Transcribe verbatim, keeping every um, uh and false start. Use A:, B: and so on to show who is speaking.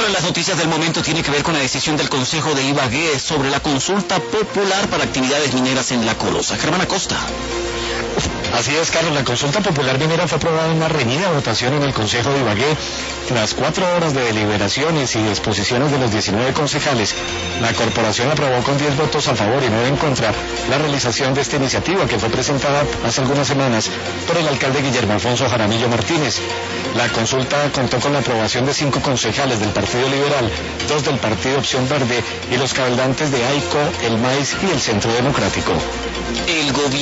A: Otra de las noticias del momento tiene que ver con la decisión del Consejo de Ibagué sobre la consulta popular para actividades mineras en La Colosa. Germán Acosta.
B: Así es, Carlos, la consulta popular minera fue aprobada en una reñida votación en el Consejo de Ibagué. Tras cuatro horas de deliberaciones y exposiciones de los diecinueve concejales, la corporación aprobó con diez votos a favor y nueve en contra la realización de esta iniciativa que fue presentada hace algunas semanas por el alcalde Guillermo Alfonso Jaramillo Martínez. La consulta contó con la aprobación de cinco concejales del Partido Liberal, dos del Partido Opción Verde y los cabildantes de AICO, el M A I S y el Centro Democrático.
A: El gobierno